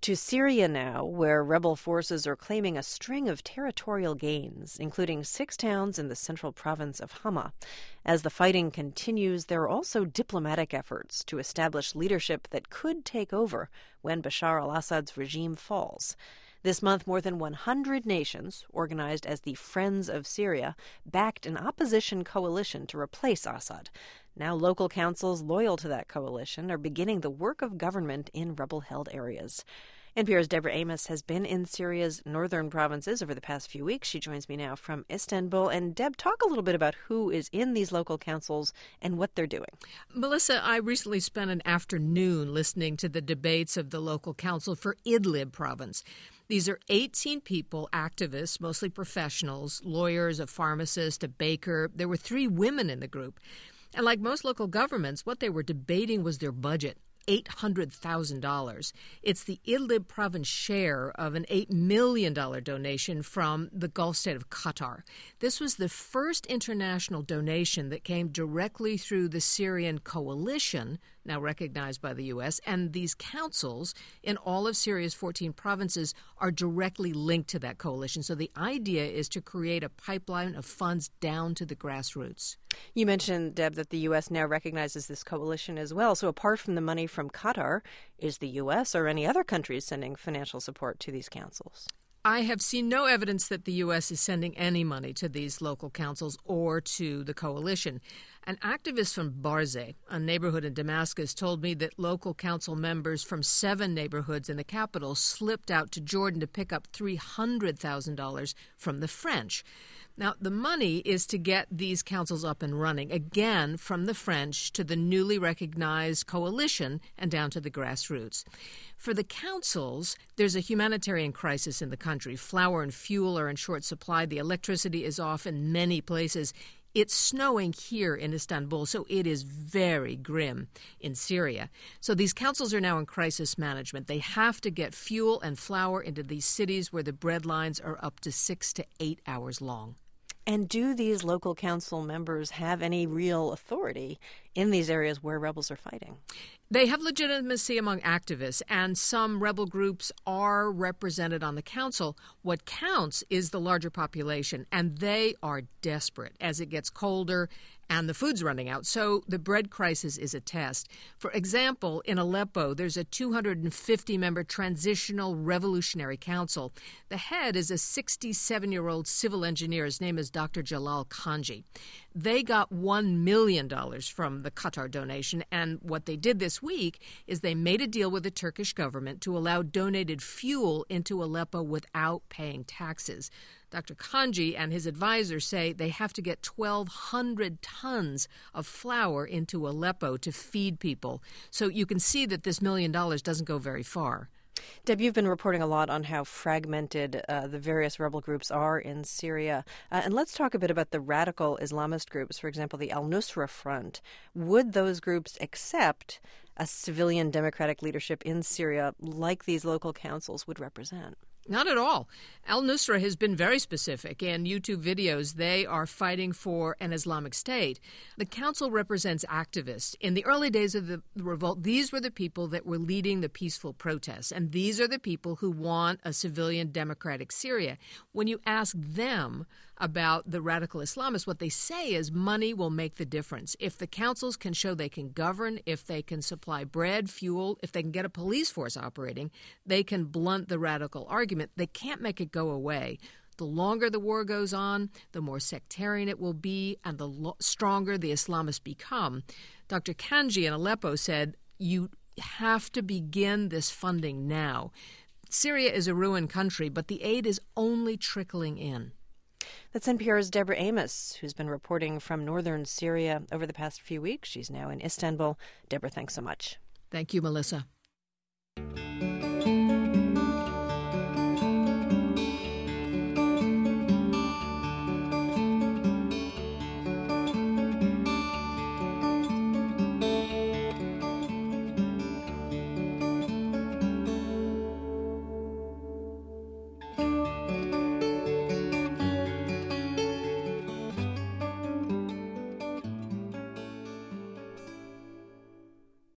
To Syria now, where rebel forces are claiming a string of territorial gains, including 6 towns in the central province of Hama. As the fighting continues, there are also diplomatic efforts to establish leadership that could take over when Bashar al-Assad's regime falls. This month, more than 100 nations, organized as the Friends of Syria, backed an opposition coalition to replace Assad. Now local councils loyal to that coalition are beginning the work of government in rebel-held areas. NPR's Deborah Amos has been in Syria's northern provinces over the past few weeks. She joins me now from Istanbul. And Deb, talk a little bit about who is in these local councils and what they're doing. Melissa, I recently spent an afternoon listening to the debates of the local council for Idlib province. These are 18 people, activists, mostly professionals, lawyers, a pharmacist, a baker. There were 3 women in the group. And like most local governments, what they were debating was their budget. $800,000. It's the Idlib province share of an $8 million donation from the Gulf state of Qatar. This was the first international donation that came directly through the Syrian coalition, now recognized by the U.S., and these councils in all of Syria's 14 provinces are directly linked to that coalition. So the idea is to create a pipeline of funds down to the grassroots. You mentioned, Deb, that the U.S. now recognizes this coalition as well. So apart from the money from Qatar, is the U.S. or any other countries sending financial support to these councils? I have seen no evidence that the U.S. is sending any money to these local councils or to the coalition. An activist from Barzeh, a neighborhood in Damascus, told me that local council members from 7 neighborhoods in the capital slipped out to Jordan to pick up $300,000 from the French. Now, the money is to get these councils up and running, again, from the French to the newly recognized coalition and down to the grassroots. For the councils, there's a humanitarian crisis in the country. Flour and fuel are in short supply. The electricity is off in many places. It's snowing here in Istanbul, so it is very grim in Syria. So these councils are now in crisis management. They have to get fuel and flour into these cities where the bread lines are up to 6 to 8 hours long. And do these local council members have any real authority in these areas where rebels are fighting? They have legitimacy among activists, and some rebel groups are represented on the council. What counts is the larger population, and they are desperate as it gets colder and the food's running out. So the bread crisis is a test. For example, in Aleppo, there's a 250-member transitional revolutionary council. The head is a 67-year-old civil engineer. His name is Dr. Jalal Kanji. They got $1 million from the Qatar donation, and what they did this week is they made a deal with the Turkish government to allow donated fuel into Aleppo without paying taxes. Dr. Kanji and his advisors say they have to get 1,200 tons of flour into Aleppo to feed people. So you can see that this $1 million doesn't go very far. Deb, you've been reporting a lot on how fragmented the various rebel groups are in Syria. And let's talk a bit about the radical Islamist groups, for example, the al-Nusra Front. Would those groups accept a civilian democratic leadership in Syria like these local councils would represent? Not at all. Al-Nusra has been very specific. In YouTube videos, they are fighting for an Islamic State. The council represents activists. In the early days of the revolt, these were the people that were leading the peaceful protests, and these are the people who want a civilian democratic Syria. When you ask them about the radical Islamists, what they say is money will make the difference. If the councils can show they can govern, if they can supply bread, fuel, if they can get a police force operating, they can blunt the radical argument. They can't make it go away. The longer the war goes on, the more sectarian it will be, and the stronger the Islamists become. Dr. Kanji in Aleppo said, you have to begin this funding now. Syria is a ruined country, but the aid is only trickling in. That's NPR's Deborah Amos, who's been reporting from northern Syria over the past few weeks. She's now in Istanbul. Deborah, thanks so much. Thank you, Melissa.